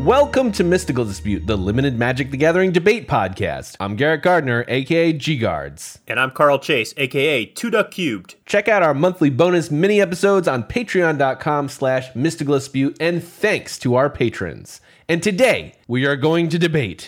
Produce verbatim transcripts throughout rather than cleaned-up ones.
Welcome to Mystical Dispute, the Limited Magic the Gathering debate podcast. I'm Garrett Gardner, aka G-Guards. And I'm Carl Chase, aka two duck cubed. Check out our monthly bonus mini episodes on patreon.com slash mystical dispute, and thanks to our patrons. And today, we are going to debate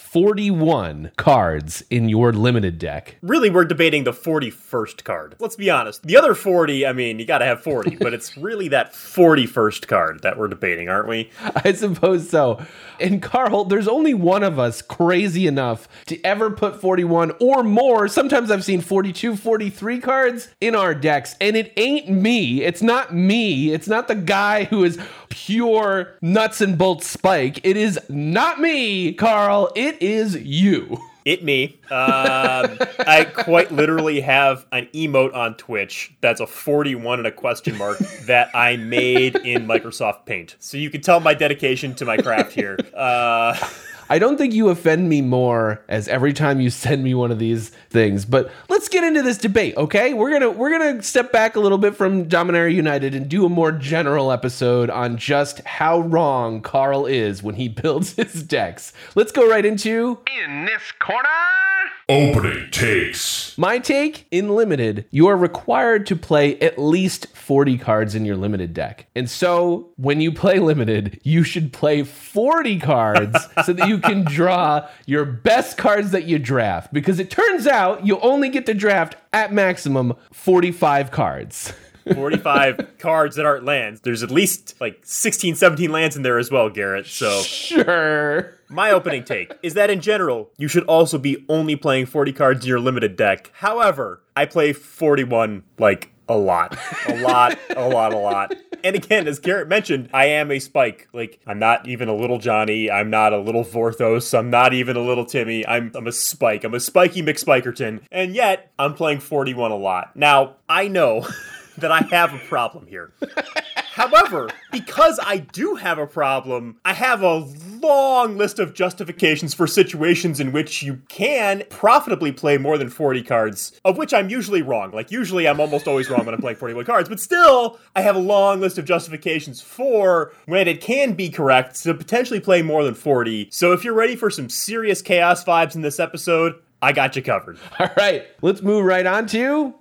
forty-one cards in your limited deck. Really, we're debating the forty-first card. Let's be honest. The other forty, I mean, you gotta have forty, but it's really that forty-first card that we're debating, aren't we? I suppose so. And Carl, there's only one of us crazy enough to ever put forty-one or more. Sometimes I've seen forty-two, forty-three cards in our decks, and it ain't me. It's not me. It's not the guy who is pure nuts and bolts Spike. It is not me, Carl. It is you. It me. Um, I quite literally have an emote on Twitch that's a forty-one and a question mark that I made in Microsoft Paint. So you can tell my dedication to my craft here. Uh... I don't think you offend me more as every time you send me one of these things, but let's get into this debate, okay? We're gonna we're gonna step back a little bit from Dominaria United and do a more general episode on just how wrong Carl is when he builds his decks. Let's go right into In This Corner! Opening takes. My take, in Limited, you are required to play at least forty cards in your Limited deck. And so, when you play Limited, you should play forty cards so that you can draw your best cards that you draft. Because it turns out you only get to draft, at maximum, forty-five cards. forty-five cards that aren't lands. There's at least like sixteen, seventeen lands in there as well, Garrett. So Sure. My opening take is that in general, you should also be only playing forty cards in your limited deck. However, I play forty-one like a lot, a lot, a lot, a lot. And again, as Garrett mentioned, I am a Spike. Like, I'm not even a little Johnny. I'm not a little Vorthos. I'm not even a little Timmy. I'm I'm a Spike. I'm a Spiky McSpikerton. And yet, I'm playing forty-one a lot. Now, I know that I have a problem here. However, because I do have a problem, I have a long list of justifications for situations in which you can profitably play more than forty cards, of which I'm usually wrong. Like, usually I'm almost always wrong when I'm playing forty-one cards, but still, I have a long list of justifications for when it can be correct to potentially play more than forty. So if you're ready for some serious chaos vibes in this episode, I got you covered. All right, let's move right on to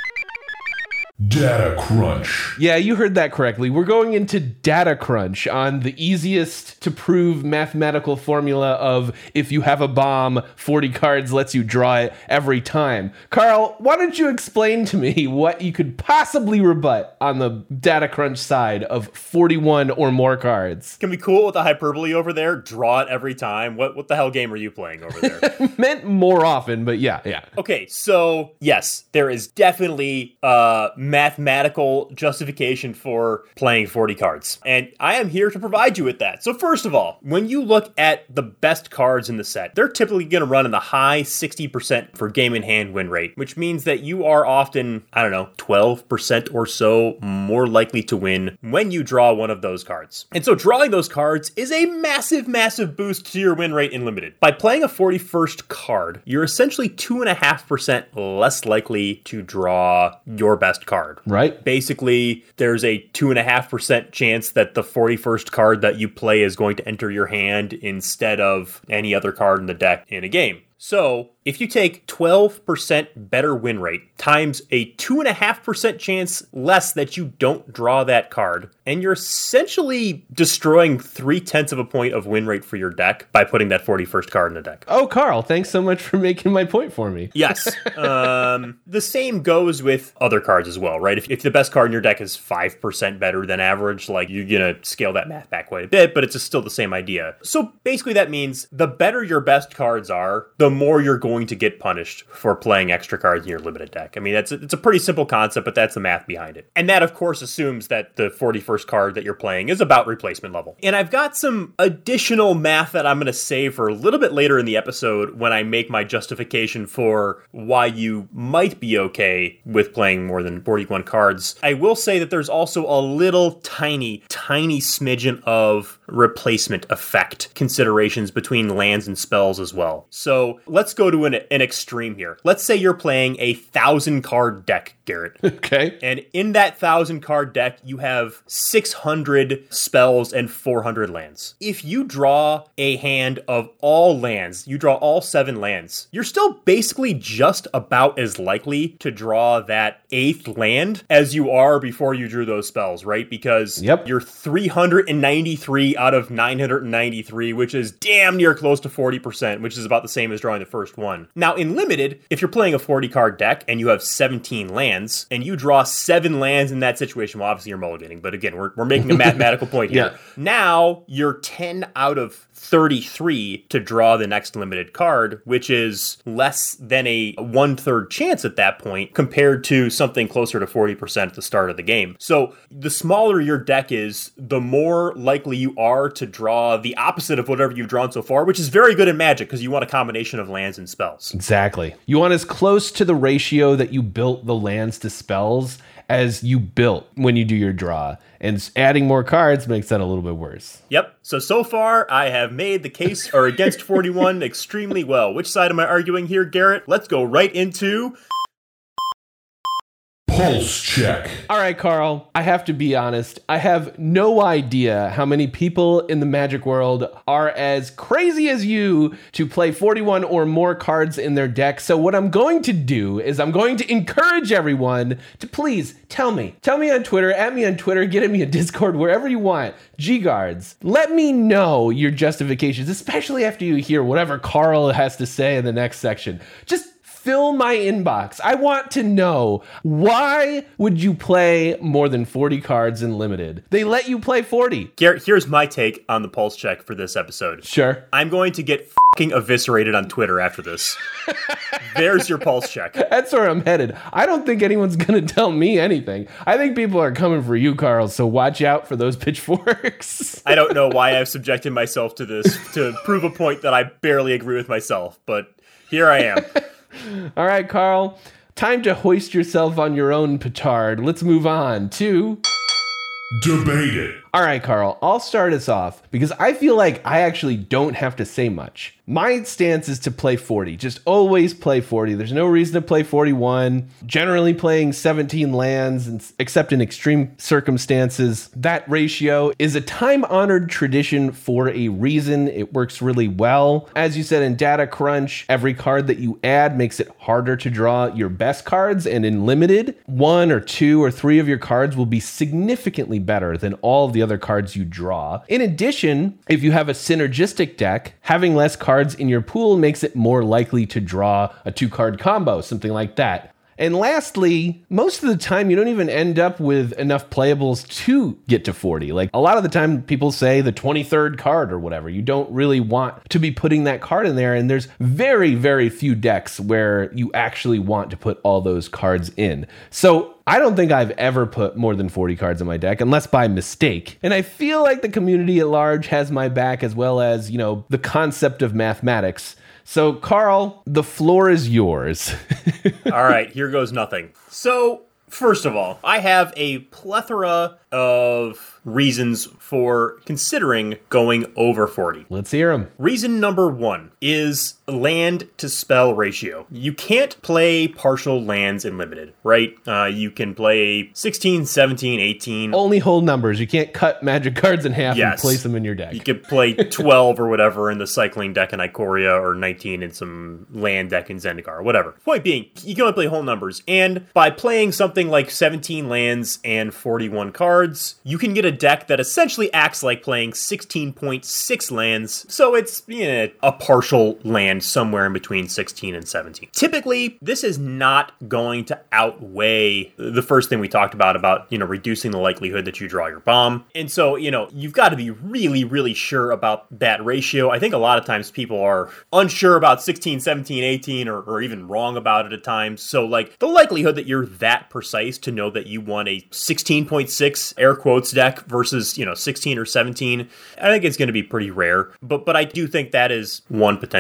Data Crunch. Yeah, you heard that correctly. We're going into Data Crunch on the easiest to prove mathematical formula of if you have a bomb, forty cards lets you draw it every time. Carl, why don't you explain to me what you could possibly rebut on the Data Crunch side of forty-one or more cards? Can we cool with the hyperbole over there? Draw it every time? What what the hell game are you playing over there? Meant more often, but yeah, yeah. Okay, so yes, there is definitely uh mathematical justification for playing forty cards. And I am here to provide you with that. So first of all, when you look at the best cards in the set, they're typically going to run in the high sixty percent for game in hand win rate, which means that you are often, I don't know, twelve percent or so more likely to win when you draw one of those cards. And so drawing those cards is a massive, massive boost to your win rate in Limited. By playing a forty-first card, you're essentially two point five percent less likely to draw your best card. Right. Basically, there's a two point five percent chance that the forty-first card that you play is going to enter your hand instead of any other card in the deck in a game. So, if you take twelve percent better win rate times a two point five percent chance less that you don't draw that card, and you're essentially destroying three-tenths of a point of win rate for your deck by putting that forty-first card in the deck. Oh, Carl, thanks so much for making my point for me. Yes. Um, the same goes with other cards as well, right? If, if the best card in your deck is five percent better than average, like, you're going to scale that math back quite a bit, but it's just still the same idea. So, basically that means the better your best cards are, the more you're going to get punished for playing extra cards in your limited deck. I mean, that's a, it's a pretty simple concept, but that's the math behind it. And that, of course, assumes that the forty-first card that you're playing is about replacement level. And I've got some additional math that I'm going to save for a little bit later in the episode when I make my justification for why you might be okay with playing more than forty-one cards. I will say that there's also a little tiny, tiny smidgen of replacement effect considerations between lands and spells as well. So let's go to an, an extreme here. Let's say you're playing a thousand card deck, Garrett. Okay. And in that thousand card deck, you have six hundred spells and four hundred lands. If you draw a hand of all lands, you draw all seven lands, you're still basically just about as likely to draw that eighth land as you are before you drew those spells, right? Because yep. you're three hundred ninety-three out of nine hundred ninety-three, which is damn near close to forty percent, which is about the same as drawing the first one. Now, in Limited, if you're playing a forty card deck and you have seventeen lands, and you draw seven lands in that situation, well, obviously you're mulliganing, but again, we're, we're making a mathematical point here. Yeah. Now, you're ten out of thirty-three to draw the next limited card, which is less than a one-third chance at that point compared to something closer to forty percent at the start of the game. So the smaller your deck is, the more likely you are to draw the opposite of whatever you've drawn so far, which is very good in Magic because you want a combination of lands and spells. Exactly. You want as close to the ratio that you built the lands to spells as you built when you do your draw. And adding more cards makes that a little bit worse. Yep. So, so far, I have made the case or against forty-one extremely well. Which side am I arguing here, Garrett? Let's go right into... Pulse check. All right, Carl, I have to be honest. I have no idea how many people in the Magic world are as crazy as you to play forty-one or more cards in their deck. So what I'm going to do is I'm going to encourage everyone to please tell me. Tell me on Twitter, at me on Twitter, get at me on Discord, wherever you want. G-Guards, let me know your justifications, especially after you hear whatever Carl has to say in the next section. Just fill my inbox. I want to know, why would you play more than forty cards in Limited? They let you play forty. Garrett, here's my take on the pulse check for this episode. Sure. I'm going to get fucking eviscerated on Twitter after this. There's your pulse check. That's where I'm headed. I don't think anyone's going to tell me anything. I think people are coming for you, Carl, so watch out for those pitchforks. I don't know why I've subjected myself to this to prove a point that I barely agree with myself, but here I am. All right, Carl, time to hoist yourself on your own petard. Let's move on to... Debate it. All right, Carl, I'll start us off because I feel like I actually don't have to say much. My stance is to play forty. Just always play forty. There's no reason to play forty-one. Generally playing seventeen lands, except in extreme circumstances. That ratio is a time-honored tradition for a reason. It works really well. As you said in Data Crunch, every card that you add makes it harder to draw your best cards. And in Limited, one or two or three of your cards will be significantly better than all of the other cards you draw. In addition, if you have a synergistic deck, having less cards in your pool makes it more likely to draw a two-card combo, something like that. And lastly, most of the time you don't even end up with enough playables to get to forty. Like a lot of the time people say the twenty-third card or whatever. You don't really want to be putting that card in there. And there's very, very few decks where you actually want to put all those cards in. So I don't think I've ever put more than forty cards in my deck, unless by mistake. And I feel like the community at large has my back, as well as, you know, the concept of mathematics. So, Carl, the floor is yours. All right, here goes nothing. So, first of all, I have a plethora of reasons for considering going over forty. Let's hear them. Reason number one is land to spell ratio. You can't play partial lands in Limited, right? Uh, you can play sixteen, seventeen, eighteen. Only whole numbers. You can't cut magic cards in half Yes. and place them in your deck. You could play twelve or whatever in the cycling deck in Ikoria, or nineteen in some land deck in Zendikar, or whatever. Point being, you can only play whole numbers. And by playing something like seventeen lands and forty-one cards, you can get a deck that essentially acts like playing sixteen point six lands. So it's, you know, a partial land somewhere in between sixteen and seventeen. Typically, this is not going to outweigh the first thing we talked about, about, you know, reducing the likelihood that you draw your bomb. And so, you know, you've got to be really, really sure about that ratio. I think a lot of times people are unsure about sixteen, seventeen, eighteen, or, or even wrong about it at times. So, like, the likelihood that you're that precise to know that you want a sixteen point six air quotes deck versus, you know, sixteen or seventeen, I think it's going to be pretty rare. But but I do think that is one potential reason.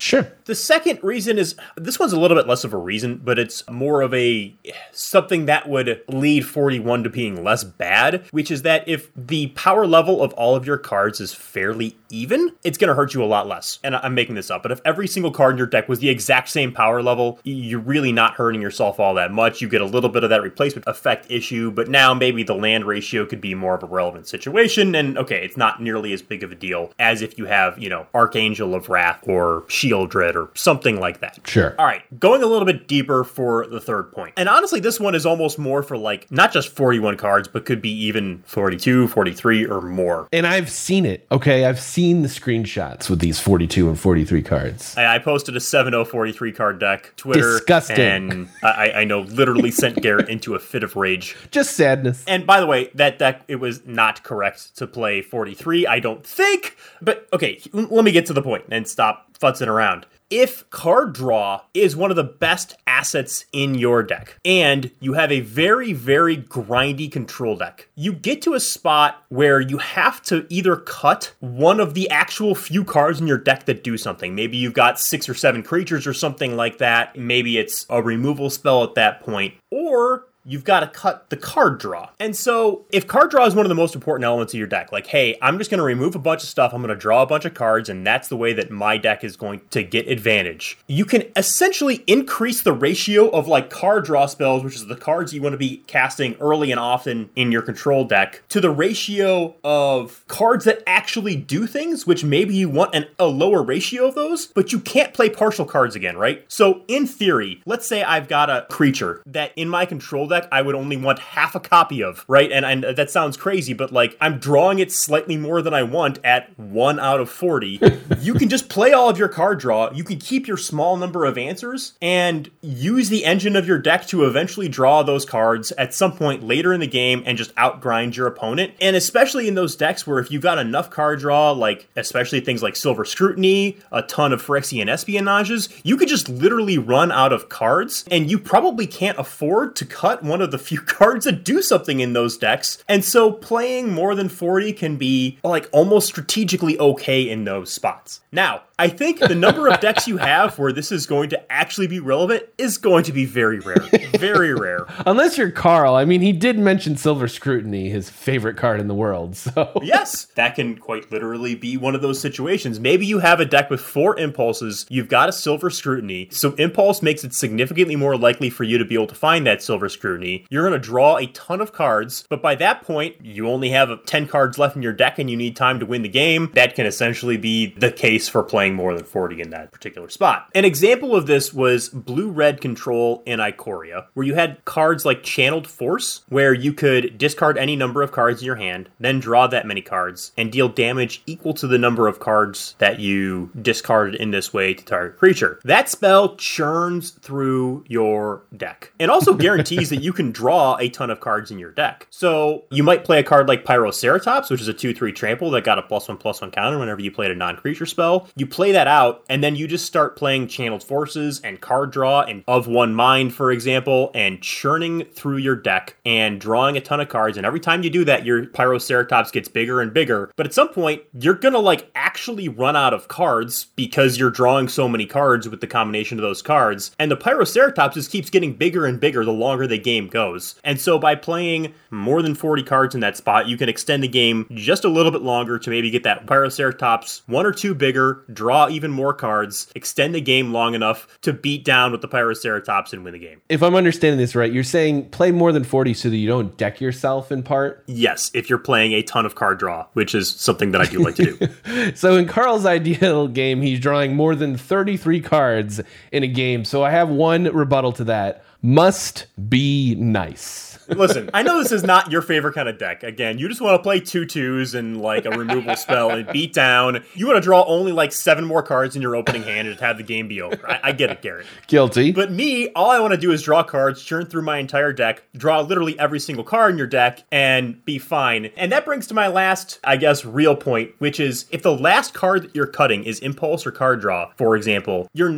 Sure. The second reason is, this one's a little bit less of a reason, but it's more of a something that would lead forty-one to being less bad, which is that if the power level of all of your cards is fairly even, it's going to hurt you a lot less. And I'm making this up, but if every single card in your deck was the exact same power level, you're really not hurting yourself all that much. You get a little bit of that replacement effect issue, but now maybe the land ratio could be more of a relevant situation. And okay, it's not nearly as big of a deal as if you have, you know, Archangel of Wrath or Shield Dread or something like that. Sure. All right, going a little bit deeper for the third point. And honestly, this one is almost more for like, not just forty-one cards, but could be even forty-two, forty-three or more. And I've seen it. Okay, I've seen the screenshots with these forty-two and forty-three cards. I, I posted a seven oh forty-three card deck, Twitter. Disgusting. And I, I know literally sent Garrett into a fit of rage. Just sadness. And by the way, that deck, it was not correct to play forty-three, I don't think. But okay, let me get to the point and stop futzing around. If card draw is one of the best assets in your deck, and you have a very, very grindy control deck, you get to a spot where you have to either cut one of the actual few cards in your deck that do something. Maybe you've got six or seven creatures or something like that. Maybe it's a removal spell at that point. Or you've got to cut the card draw. And so if card draw is one of the most important elements of your deck, like, hey, I'm just going to remove a bunch of stuff, I'm going to draw a bunch of cards, and that's the way that my deck is going to get advantage. You can essentially increase the ratio of like card draw spells, which is the cards you want to be casting early and often in your control deck, to the ratio of cards that actually do things, which maybe you want an, a lower ratio of those, but you can't play partial cards again, right? So in theory, let's say I've got a creature that in my control deck I would only want half a copy of, right? And, and that sounds crazy, but like I'm drawing it slightly more than I want at one out of forty. You can just play all of your card draw. You can keep your small number of answers and use the engine of your deck to eventually draw those cards at some point later in the game and just outgrind your opponent. And especially in those decks where if you've got enough card draw, like especially things like Silver Scrutiny, a ton of Phyrexian Espionages, you could just literally run out of cards, and you probably can't afford to cut one of the few cards that do something in those decks. And so playing more than forty can be like almost strategically okay in those spots. Now, I think the number of decks you have where this is going to actually be relevant is going to be very rare. Very rare. Unless you're Carl. I mean, he did mention Silver Scrutiny, his favorite card in the world. So yes, that can quite literally be one of those situations. Maybe you have a deck with four impulses, you've got a Silver Scrutiny, so impulse makes it significantly more likely for you to be able to find that Silver Scrutiny. You're going to draw a ton of cards, but by that point, you only have ten cards left in your deck and you need time to win the game. That can essentially be the case for playing more than forty in that particular spot. An example of this was blue-red control in Ikoria, where you had cards like Channeled Force, where you could discard any number of cards in your hand, then draw that many cards, and deal damage equal to the number of cards that you discarded in this way to target creature. That spell churns through your deck, and also guarantees that you can draw a ton of cards in your deck. So you might play a card like Pyroceratops, which is a two three trample that got a plus one plus one counter whenever you played a non-creature spell. You play that out, and then you just start playing Channeled Forces and card draw and Of One Mind, for example, and churning through your deck and drawing a ton of cards. And every time you do that, your Pyroceratops gets bigger and bigger. But at some point, you're gonna like actually run out of cards because you're drawing so many cards with the combination of those cards. And the Pyroceratops just keeps getting bigger and bigger the longer the game goes. And so by playing more than forty cards in that spot, you can extend the game just a little bit longer to maybe get that Pyroceratops one or two bigger, draw even more cards, extend the game long enough to beat down with the Pyroceratops and win the game. if I'm understanding this right, you're saying play more than forty so that you don't deck yourself in part? Yes, if you're playing a ton of card draw, which is something that I do like to do. So in Carl's ideal game, he's drawing more than thirty-three cards in a game. So I have one rebuttal to that. Must be nice. Listen, I know this is not your favorite kind of deck. Again, you just want to play two twos and like a removal spell and beat down. You want to draw only like seven more cards in your opening hand and have the game be over. I, I get it, Garrett. Guilty. But me, all I want to do is draw cards, churn through my entire deck, draw literally every single card in your deck, and be fine. And that brings to my last, I guess, real point, which is if the last card that you're cutting is impulse or card draw, for example, you're not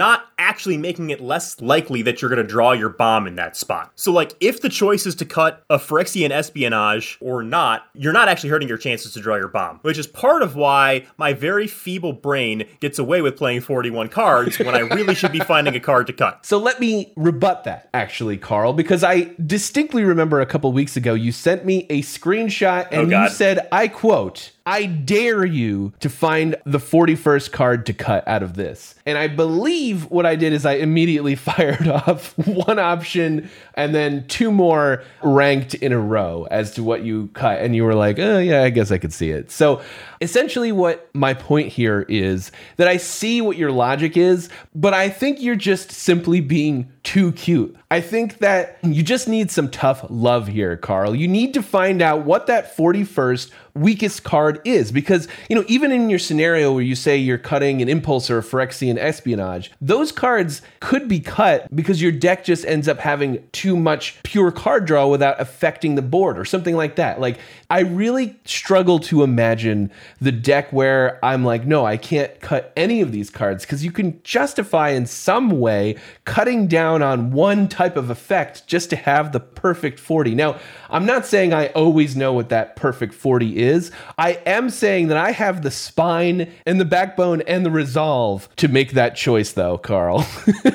actually making it less likely that you're going to draw your bomb in that spot. So, like, if the choice is to cut a Phyrexian Espionage or not, you're not actually hurting your chances to draw your bomb, which is part of why my very feeble brain gets away with playing forty-one cards when I really should be finding a card to cut. So let me rebut that, actually, Carl, because I distinctly remember a couple weeks ago you sent me a screenshot and Oh, you said, I quote, I dare you to find the forty-first card to cut out of this. And I believe what I did is I immediately fired off one option and then two more ranked in a row as to what you cut. And you were like, oh, yeah, I guess I could see it. So essentially what my point here is that I see what your logic is, but I think you're just simply being too cute. I think that you just need some tough love here, Carl. You need to find out what that forty-first weakest card is, because, you know, even in your scenario where you say you're cutting an Impulse or a Phyrexian Espionage, those cards could be cut because your deck just ends up having too much pure card draw without affecting the board or something like that. Like, I really struggle to imagine the deck where I'm like, no, I can't cut any of these cards, because you can justify in some way cutting down on one type of effect just to have the perfect forty. Now, I'm not saying I always know what that perfect forty is. I am saying that I have the spine and the backbone and the resolve to make that choice, though, Carl.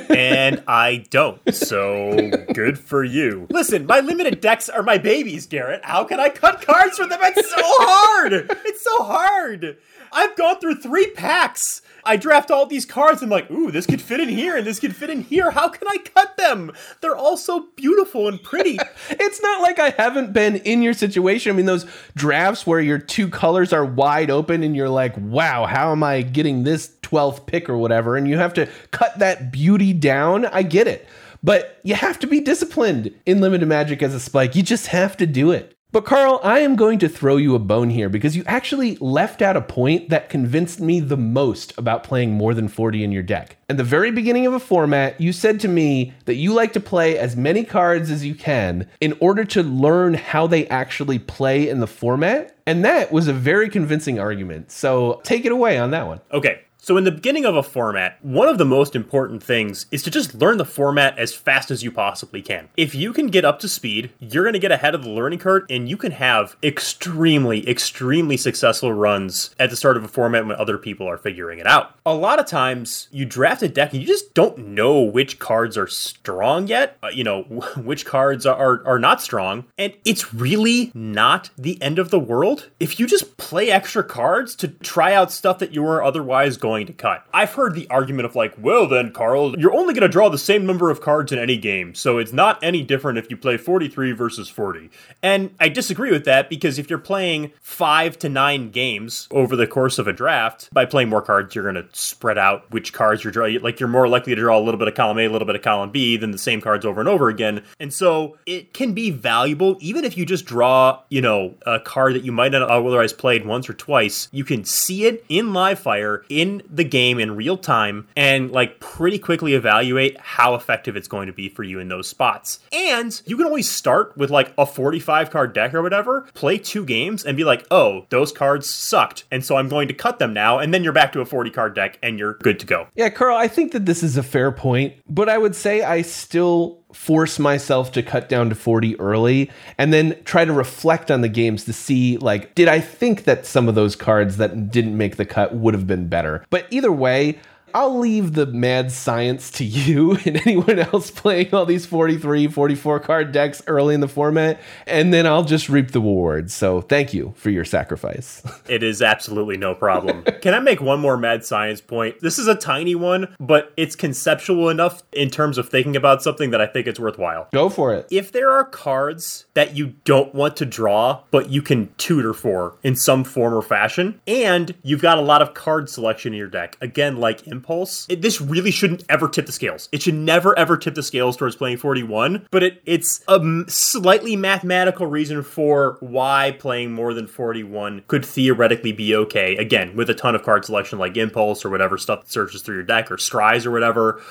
And I don't, so good for you. Listen, my limited decks are my babies, Garrett. How can I cut cards for them? It's so hard! It's so hard! I've gone through three packs. I draft all these cards. I'm like, ooh, this could fit in here and this could fit in here. How can I cut them? They're all so beautiful and pretty. It's not like I haven't been in your situation. I mean, those drafts where your two colors are wide open and you're like, wow, how am I getting this twelfth pick or whatever? And you have to cut that beauty down. I get it. But you have to be disciplined in Limited Magic as a Spike. You just have to do it. But Carl, I am going to throw you a bone here because you actually left out a point that convinced me the most about playing more than forty in your deck. At the very beginning of a format, you said to me that you like to play as many cards as you can in order to learn how they actually play in the format. And that was a very convincing argument. So take it away on that one. Okay. So in the beginning of a format, one of the most important things is to just learn the format as fast as you possibly can. If you can get up to speed, you're going to get ahead of the learning curve, and you can have extremely, extremely successful runs at the start of a format when other people are figuring it out. A lot of times, you draft a deck and you just don't know which cards are strong yet, uh, you know, which cards are, are not strong, and it's really not the end of the world if you just play extra cards to try out stuff that you were otherwise going to cut. I've heard the argument of like, well then, Carl, you're only going to draw the same number of cards in any game, so it's not any different if you play forty-three versus forty. And I disagree with that, because if you're playing five to nine games over the course of a draft, by playing more cards, you're going to spread out which cards you're drawing. Like, you're more likely to draw a little bit of column A, a little bit of column B than the same cards over and over again. And so it can be valuable, even if you just draw, you know, a card that you might not have otherwise played once or twice. You can see it in live fire, in the game in real time, and like pretty quickly evaluate how effective it's going to be for you in those spots. And you can always start with like a forty-five card deck or whatever, play two games and be like, oh, those cards sucked, and so I'm going to cut them now, and then you're back to a forty card deck and you're good to go. Yeah, Carl, I think that this is a fair point, but I would say I still force myself to cut down to forty early and then try to reflect on the games to see, like, did I think that some of those cards that didn't make the cut would have been better? But either way, I'll leave the mad science to you and anyone else playing all these forty-three, forty-four card decks early in the format, and then I'll just reap the rewards. So thank you for your sacrifice. It is absolutely no problem. Can I make one more mad science point? This is a tiny one, but it's conceptual enough in terms of thinking about something that I think it's worthwhile. Go for it. If there are cards that you don't want to draw, but you can tutor for in some form or fashion, and you've got a lot of card selection in your deck, again, like Impulse, it, this really shouldn't ever tip the scales. It should never, ever tip the scales towards playing forty-one, but it, it's a m- slightly mathematical reason for why playing more than forty-one could theoretically be okay. Again, with a ton of card selection like Impulse or whatever stuff that searches through your deck, or Scries or whatever.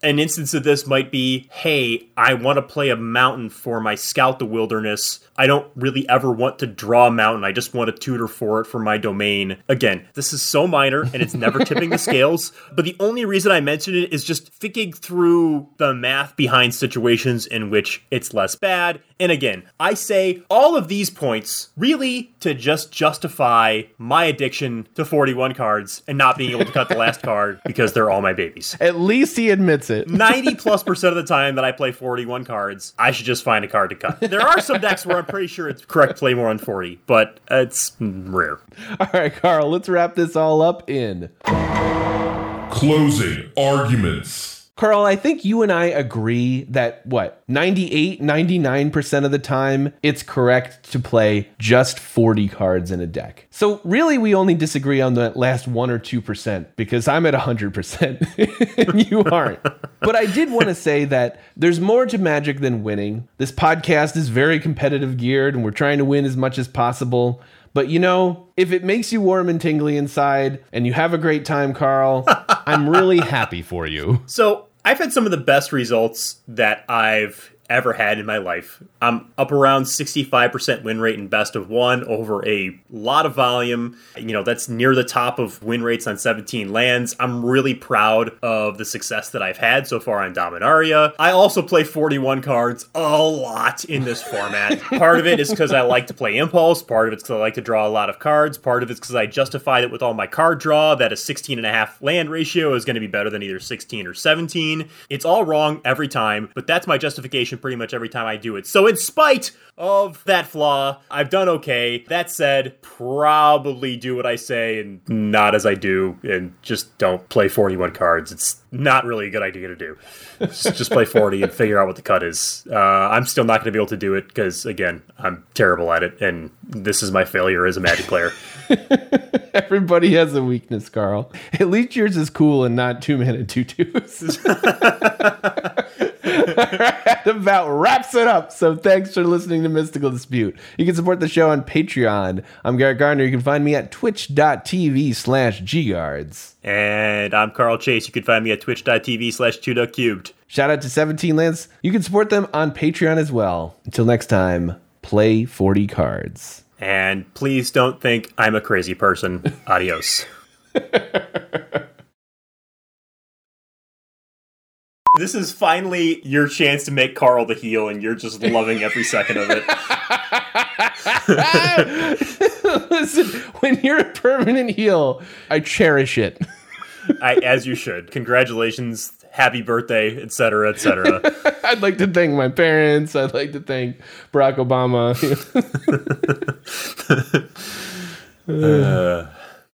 an instance of this might be, hey, I want to play a mountain for my Scout the Wilderness. I don't really ever want to draw a mountain. I just want a tutor for it for my domain. Again, this is so minor and it's never tipping the scales. But the only reason I mention it is just thinking through the math behind situations in which it's less bad. And again, I say all of these points really to just justify my addiction to forty-one cards and not being able to cut the last card because they're all my babies. At least he admits it. ninety plus percent of the time that I play forty-one cards, I should just find a card to cut. There are some decks where I'm pretty sure it's correct to play more on forty, but it's rare. All right, Carl, let's wrap this all up in Closing arguments. Carl, I think you and I agree that, what, ninety-eight, ninety-nine percent of the time, it's correct to play just forty cards in a deck. So really, we only disagree on that last one or two percent because I'm at one hundred percent and you aren't. But I did want to say that there's more to Magic than winning. This podcast is very competitive geared and we're trying to win as much as possible. But you know, if it makes you warm and tingly inside and you have a great time, Carl, I'm really happy for you. So I've had some of the best results that I've ever had in my life. I'm up around sixty-five percent win rate in best of one over a lot of volume. You know, that's near the top of win rates on seventeen lands. I'm really proud of the success that I've had so far on Dominaria. I also play forty-one cards a lot in this format. Part of it is because I like to play Impulse. Part of it's because I like to draw a lot of cards. Part of it's because I justified it with all my card draw that a sixteen and a half land ratio is going to be better than either sixteen or seventeen. It's all wrong every time, but that's my justification pretty much every time I do it. So in spite of that flaw, I've done okay. That said, probably do what I say and not as I do, and just don't play forty-one cards. It's not really a good idea to do. Just, just play forty and figure out what the cut is. Uh, I'm still not going to be able to do it because, again, I'm terrible at it, and this is my failure as a Magic player. Everybody has a weakness, Carl. At least yours is cool and not two mana two twos. That about wraps it up. So thanks for listening to Mystical Dispute. You can support the show on Patreon. I'm Garrett Gardner. You can find me at twitch.tv slash gguards. And I'm Carl Chase. You can find me at twitch.tv slash two duck cubed. Shout out to seventeen Lands. You can support them on Patreon as well. Until next time, play forty cards. And please don't think I'm a crazy person. Adios. This is finally your chance to make Carl the heel, and you're just loving every second of it. Listen, when you're a permanent heel, I cherish it. I, as you should. Congratulations, happy birthday, et cetera, et cetera. I'd like to thank my parents. I'd like to thank Barack Obama. uh.